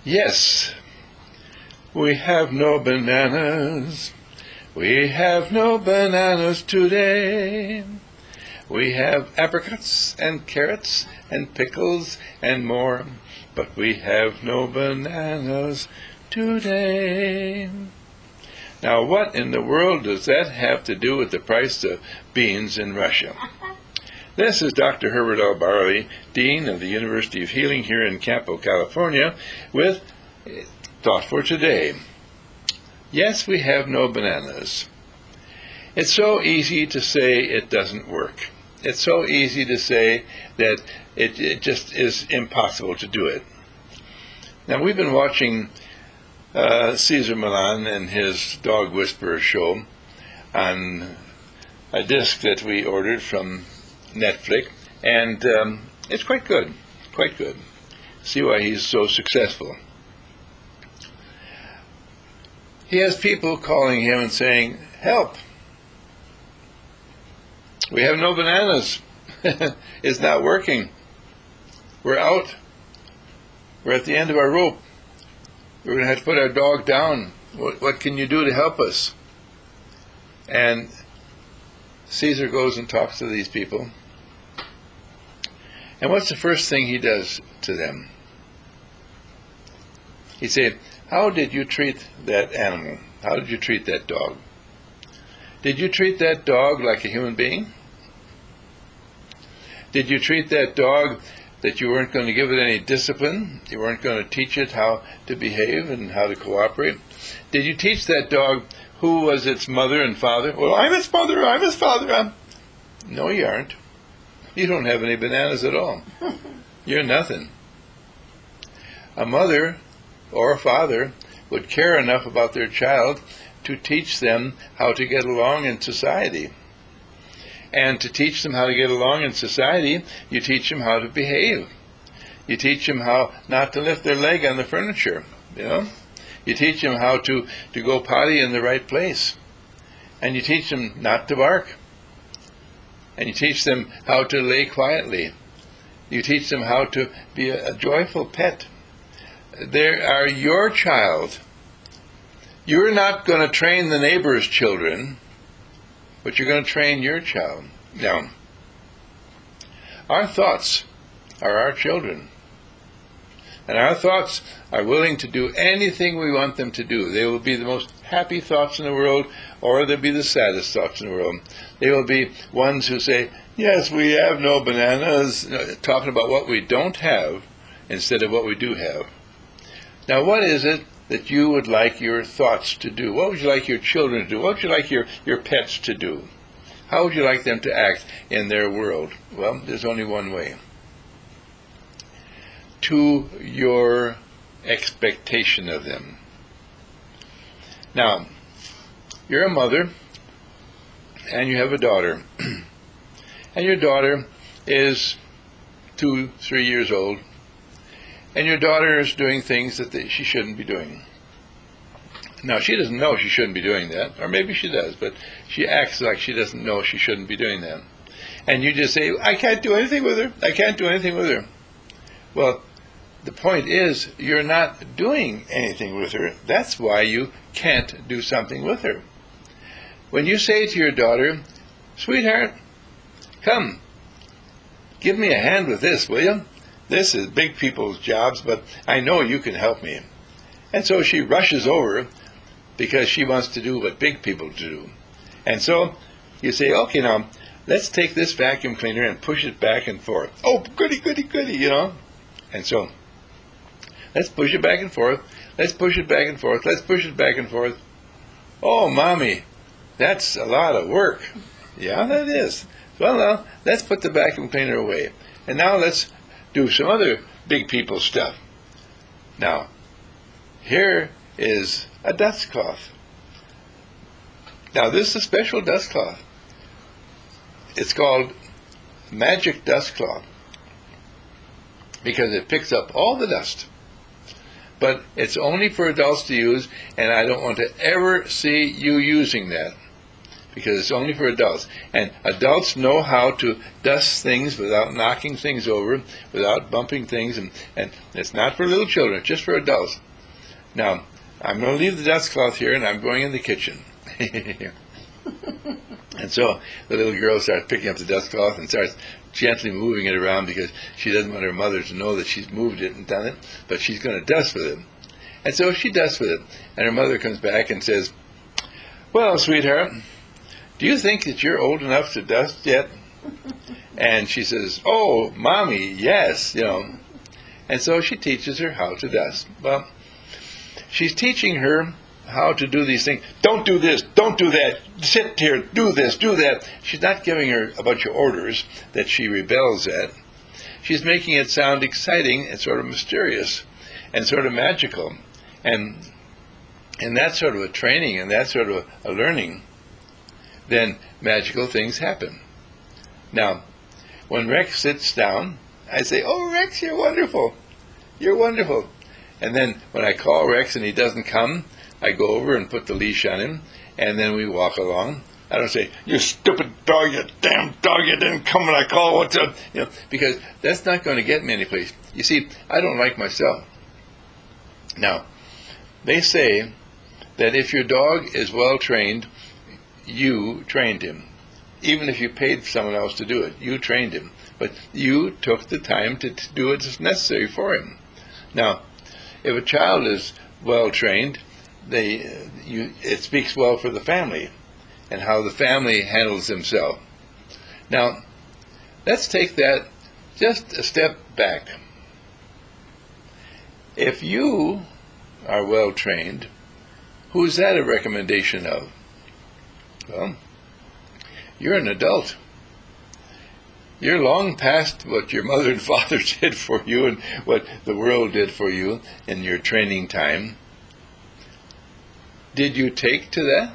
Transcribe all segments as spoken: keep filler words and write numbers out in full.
Yes, we have no bananas. We have no bananas today. We have apricots and carrots and pickles and more, but we have no bananas today. Now, what in the world does that have to do with the price of beans in Russia? This is Doctor Herbert L. Barley, Dean of the University of Healing here in Campo, California, with Thought for Today. Yes, we have no bananas. It's so easy to say it doesn't work. It's so easy to say that it, it just is impossible to do it. Now, we've been watching uh, Cesar Millan and his Dog Whisperer show on a disc that we ordered from Netflix, and um, it's quite good, quite good. See why he's so successful. He has people calling him and saying, "Help! We have no bananas. It's not working. We're out. We're at the end of our rope. We're going to have to put our dog down. What, what can you do to help us?" And Caesar goes and talks to these people. And what's the first thing he does to them? He said, "How did you treat that animal? How did you treat that dog? Did you treat that dog like a human being? Did you treat that dog that you weren't going to give it any discipline? You weren't going to teach it how to behave and how to cooperate? Did you teach that dog who was its mother and father? Well, I'm its mother, I'm its father. I'm... No, you aren't. You don't have any bananas at all. You're nothing. A mother or a father would care enough about their child to teach them how to get along in society. And to teach them how to get along in society, you teach them how to behave. You teach them how not to lift their leg on the furniture, you know. You teach them how to, to go potty in the right place. And you teach them not to bark. And you teach them how to lay quietly. You teach them how to be a, a joyful pet. They are your child. You're not going to train the neighbor's children, but you're going to train your child. Now, our thoughts are our children. And our thoughts are willing to do anything we want them to do. They will be the most happy thoughts in the world, or they'll be the saddest thoughts in the world. They will be ones who say, "Yes, we have no bananas," talking about what we don't have instead of what we do have. Now, what is it that you would like your thoughts to do? What would you like your children to do? What would you like your, your pets to do? How would you like them to act in their world? Well, there's only one way. To your expectation of them. Now, you're a mother, and you have a daughter. And your daughter is two, three years old. And your daughter is doing things that they, she shouldn't be doing. Now, she doesn't know she shouldn't be doing that, or maybe she does, but she acts like she doesn't know she shouldn't be doing that. And you just say, "I can't do anything with her. I can't do anything with her." Well, the point is, you're not doing anything with her. That's why you can't do something with her. When you say to your daughter, "Sweetheart, come, give me a hand with this, will you? This is big people's jobs, but I know you can help me." And so she rushes over because she wants to do what big people do. And so you say, "Okay, now, let's take this vacuum cleaner and push it back and forth." "Oh, goody, goody, goody," you know. And so, let's push it back and forth. Let's push it back and forth. Let's push it back and forth. "Oh, Mommy, that's a lot of work." "Yeah, that is." "Well, now, let's put the vacuum cleaner away. And now let's do some other big people stuff." Now, here is a dust cloth. Now, this is a special dust cloth. It's called Magic Dust Cloth because it picks up all the dust. But it's only for adults to use, and I don't want to ever see you using that, because it's only for adults. And adults know how to dust things without knocking things over, without bumping things, and, and it's not for little children, it's just for adults. Now, I'm going to leave the dust cloth here, and I'm going in the kitchen. And so the little girl starts picking up the dust cloth and starts gently moving it around because she doesn't want her mother to know that she's moved it and done it, but she's going to dust with it. And so she dusts with it. And her mother comes back and says, "Well, sweetheart, do you think that you're old enough to dust yet?" And she says, "Oh, Mommy, yes, you know." And so she teaches her how to dust. Well, she's teaching her how to do these things. Don't do this, don't do that, sit here, do this, do that. She's not giving her a bunch of orders that she rebels at. She's making it sound exciting and sort of mysterious and sort of magical. And and that sort of a training and that sort of a, a learning, then magical things happen. Now, when Rex sits down, I say, "Oh, Rex, you're wonderful. You're wonderful." And then when I call Rex and he doesn't come, I go over and put the leash on him, and then we walk along. I don't say, "You stupid dog, you damn dog, you didn't come when I called, what's up?" You know, because that's not going to get me anyplace. You see, I don't like myself. Now, they say that if your dog is well trained, you trained him. Even if you paid someone else to do it, you trained him. But you took the time to t- do what is necessary for him. Now, if a child is well trained, they, you, it speaks well for the family and how the family handles themselves. Now, let's take that just a step back. If you are well trained, who's that a recommendation of? Well, you're an adult. You're long past what your mother and father did for you and what the world did for you in your training time. Did you take to that?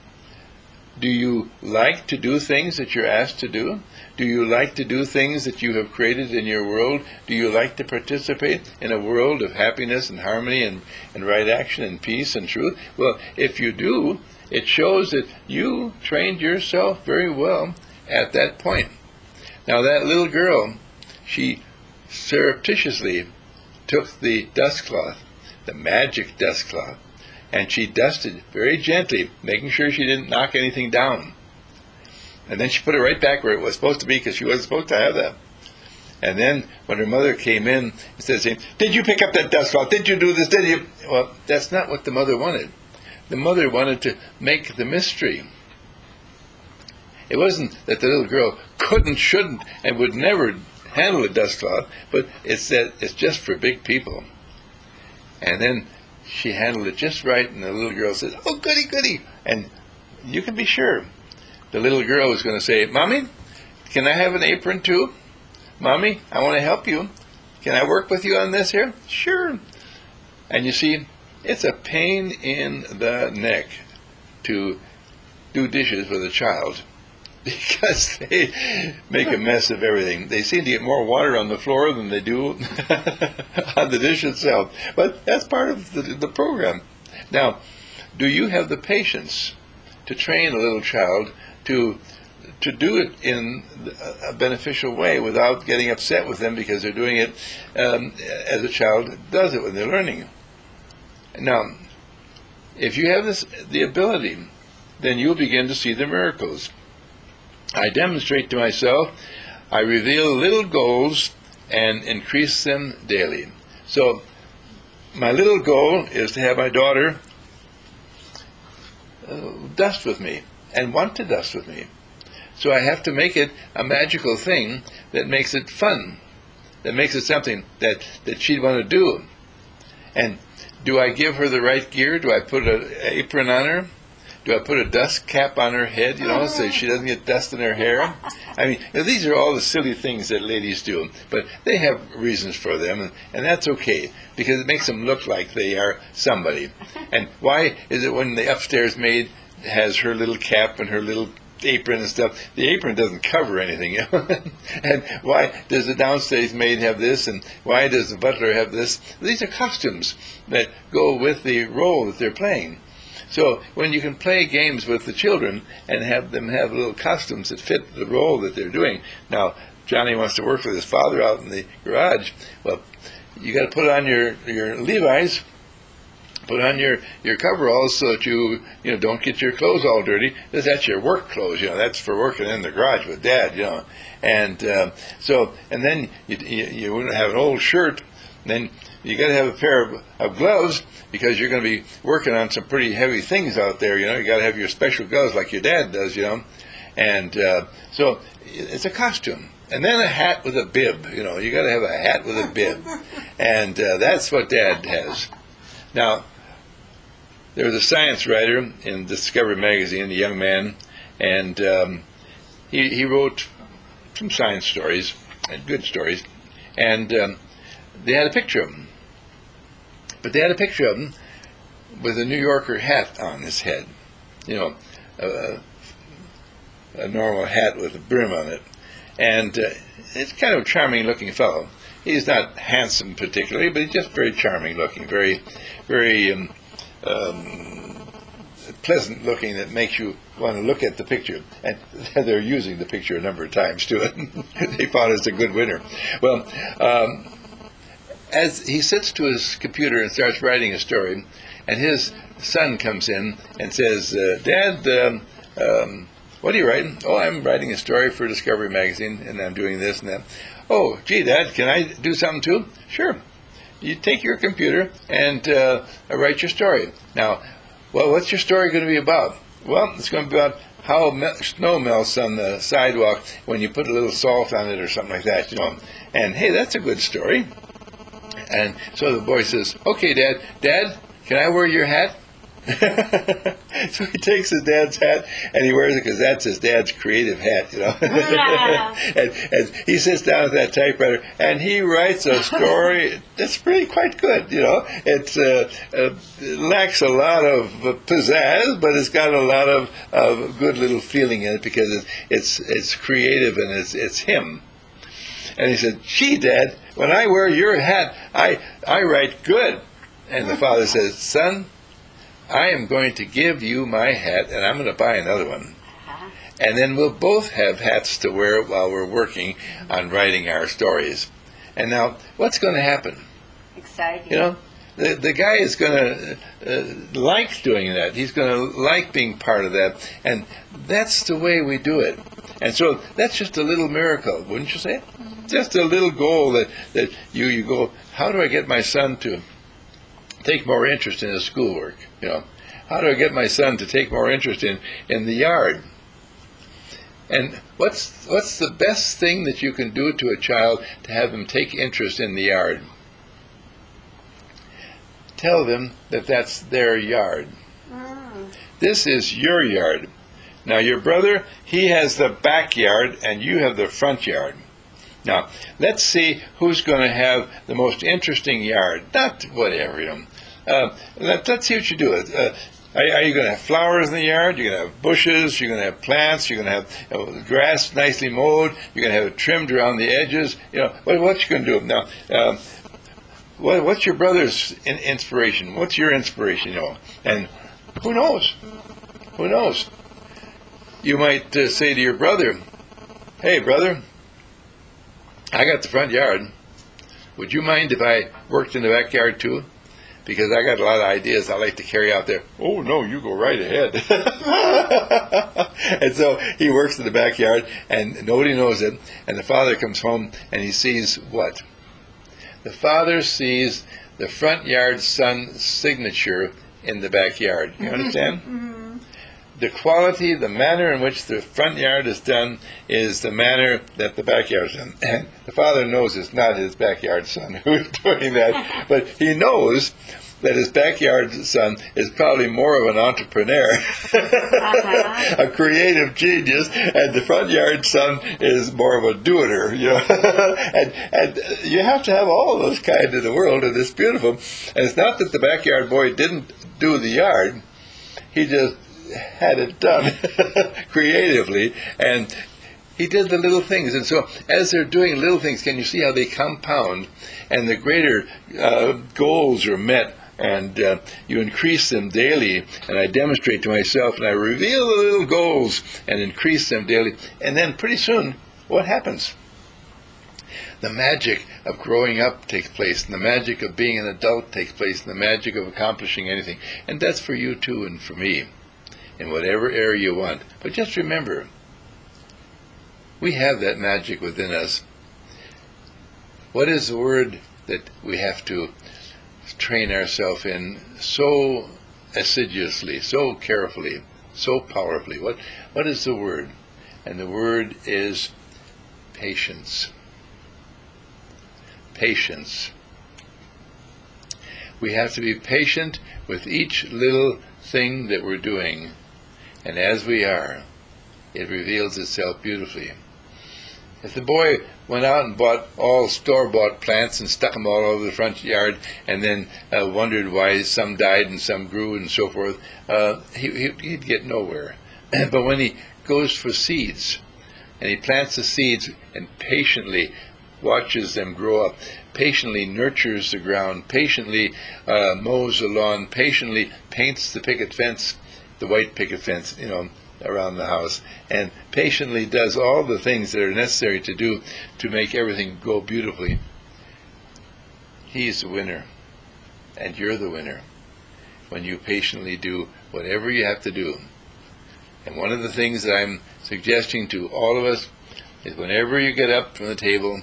Do you like to do things that you're asked to do? Do you like to do things that you have created in your world? Do you like to participate in a world of happiness and harmony and, and right action and peace and truth? Well, if you do, it shows that you trained yourself very well at that point. Now, that little girl, she surreptitiously took the dust cloth, the magic dust cloth, and she dusted very gently, making sure she didn't knock anything down. And then she put it right back where it was supposed to be because she wasn't supposed to have that. And then when her mother came in and said, "Did you pick up that dust cloth? Did you do this? Did you?" Well, that's not what the mother wanted. The mother wanted to make the mystery. It wasn't that the little girl couldn't, shouldn't, and would never handle a dust cloth, but it's that it's just for big people. And then she handled it just right, and the little girl said, "Oh, goody, goody." And you can be sure the little girl was going to say, "Mommy, can I have an apron too? Mommy, I want to help you. Can I work with you on this here?" "Sure." And you see, it's a pain in the neck to do dishes with a child because they make a mess of everything. They seem to get more water on the floor than they do on the dish itself. But that's part of the, the program. Now, do you have the patience to train a little child to to do it in a beneficial way without getting upset with them because they're doing it um, as a child does it when they're learning? Now, if you have this the ability, then you'll begin to see the miracles. I demonstrate to myself, I reveal little goals and increase them daily. So my little goal is to have my daughter uh, dust with me and want to dust with me. So I have to make it a magical thing that makes it fun, that makes it something that, that she'd want to do. And do I give her the right gear? Do I put an apron on her? Do I put a dust cap on her head, you know, so she doesn't get dust in her hair? I mean, you know, these are all the silly things that ladies do, but they have reasons for them, and, and that's okay, because it makes them look like they are somebody. And why is it when the upstairs maid has her little cap and her little apron and stuff, the apron doesn't cover anything? And why does the downstairs maid have this, and why does the butler have this? These are costumes that go with the role that they're playing. So when you can play games with the children and have them have little costumes that fit the role that they're doing. Now, Johnny wants to work with his father out in the garage. Well, you got to put on your, your Levi's, put on your, your coveralls so that you you know don't get your clothes all dirty. Because that's your work clothes, you know. That's for working in the garage with Dad, you know. And uh, so, and then you you, you wouldn't have an old shirt. Then you got to have a pair of, of gloves because you're going to be working on some pretty heavy things out there, you know. You got to have your special gloves like your dad does, you know. And uh, so it's a costume. And then a hat with a bib, you know. You got to have a hat with a bib. And uh, that's what Dad has. Now, there was a science writer in Discovery magazine, a young man, and um, he, he wrote some science stories, and good stories, and um, they had a picture of him. But they had a picture of him with a New Yorker hat on his head, you know, a, a normal hat with a brim on it. And uh, it's kind of a charming-looking fellow. He's not handsome particularly, but he's just very charming-looking, very, very um, um, pleasant-looking. That makes you want to look at the picture. And they're using the picture a number of times too. They found it's a good winner. Well, um, as he sits to his computer and starts writing a story, and his son comes in and says, uh, "Dad, um, um, what are you writing?" "Oh, I'm writing a story for Discovery magazine, and I'm doing this and that." "Oh, gee, Dad, can I do something too?" "Sure. You take your computer and uh, write your story." "Now, well, what's your story going to be about?" "Well, it's going to be about how me- snow melts on the sidewalk when you put a little salt on it or something like that, you know." And, hey, that's a good story. And so the boy says, "Okay, Dad, Dad, can I wear your hat?" So he takes his dad's hat and he wears it because that's his dad's creative hat, you know. and, and he sits down at that typewriter and he writes a story that's pretty quite good, you know. It's uh, uh, it lacks a lot of uh, pizzazz, but it's got a lot of, of good little feeling in it because it's it's, it's creative and it's it's him. And he said, "Gee, Dad, when I wear your hat, I I write good." And the father says, "Son, I am going to give you my hat, and I'm going to buy another one. And then we'll both have hats to wear while we're working on writing our stories." And now, what's going to happen? Exciting. You know, the the guy is going to uh, like doing that. He's going to like being part of that. And that's the way we do it. And so that's just a little miracle, wouldn't you say? Mm-hmm. Just a little goal that, that you, you go, how do I get my son to take more interest in his schoolwork? You know, how do I get my son to take more interest in, in the yard? And what's what's the best thing that you can do to a child to have them take interest in the yard? Tell them that that's their yard. Mm. This is your yard. Now your brother, he has the backyard and you have the front yard. Now, let's see who's going to have the most interesting yard. Not whatever, you know. Uh, let, let's see what you do. Uh, are, are you going to have flowers in the yard? You're going to have bushes. You're going to have plants. You're going to have you know, grass nicely mowed. You're going to have it trimmed around the edges. You know, what, what you going to do now? Um, what, what's your brother's in, inspiration? What's your inspiration? You know, and who knows? Who knows? You might uh, say to your brother, "Hey, brother, I got the front yard. Would you mind if I worked in the backyard too? Because I got a lot of ideas I like to carry out there." "Oh, no, you go right ahead." And so he works in the backyard, and nobody knows it. And the father comes home, and he sees what? The father sees the front yard son's signature in the backyard. You understand? Mm-hmm. The quality, the manner in which the front yard is done is the manner that the backyard is done. And the father knows it's not his backyard son who's doing that, but he knows that his backyard son is probably more of an entrepreneur, uh-huh. a creative genius, and the front yard son is more of a doer, you know. and, and you have to have all those kinds in the world, and it's beautiful. And it's not that the backyard boy didn't do the yard, he just had it done creatively, and he did the little things. And so as they're doing little things, can you see how they compound, and the greater uh, goals are met and uh, you increase them daily, and I demonstrate to myself, and I reveal the little goals and increase them daily, and then pretty soon, what happens? The magic of growing up takes place, and the magic of being an adult takes place, and the magic of accomplishing anything. And that's for you too and for me, in whatever area you want. But just remember, we have that magic within us. What is the word that we have to train ourselves in so assiduously, so carefully, so powerfully? What what is the word? And the word is patience. Patience. We have to be patient with each little thing that we're doing. And as we are, it reveals itself beautifully. If the boy went out and bought all store-bought plants and stuck them all over the front yard and then uh, wondered why some died and some grew and so forth, uh, he, he'd get nowhere. But when he goes for seeds, and he plants the seeds and patiently watches them grow up, patiently nurtures the ground, patiently uh, mows the lawn, patiently paints the picket fence, the white picket fence, you know, around the house, and patiently does all the things that are necessary to do to make everything go beautifully, he's the winner, and you're the winner when you patiently do whatever you have to do. And one of the things that I'm suggesting to all of us is whenever you get up from the table,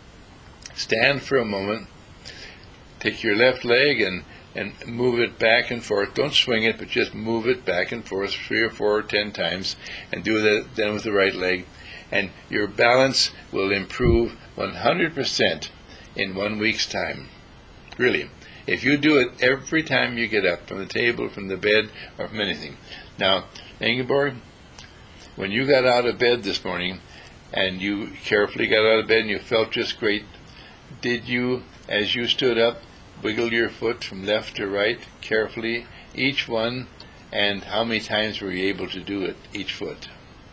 stand for a moment, take your left leg and and move it back and forth. Don't swing it, but just move it back and forth three or four or ten times, and do that then with the right leg. And your balance will improve one hundred percent in one week's time. Really. If you do it every time you get up from the table, from the bed, or from anything. Now, Ingeborg, when you got out of bed this morning, and you carefully got out of bed and you felt just great, did you, as you stood up, wiggle your foot from left to right carefully, each one, and how many times were you able to do it, each foot?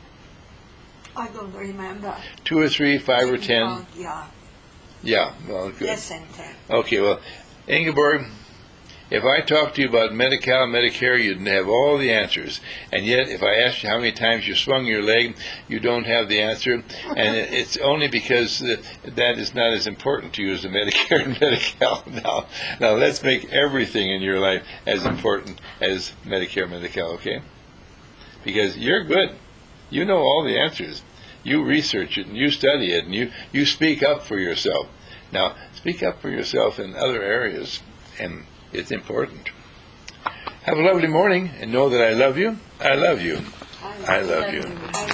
I don't remember. Two or three, five or ten? Count, yeah. Yeah, well, good. Less than ten. Okay, well, Ingeborg, if I talked to you about Medi-Cal, Medicare, you'd have all the answers. And yet, if I asked you how many times you swung your leg, you don't have the answer. And it's only because that is not as important to you as the Medicare and Medi-Cal. Now, now let's make everything in your life as important as Medicare and Medi-Cal, okay? Because you're good. You know all the answers. You research it, and you study it, and you, you speak up for yourself. Now, speak up for yourself in other areas, and it's important. Have a lovely morning, and know that I love you. I love you. I love you.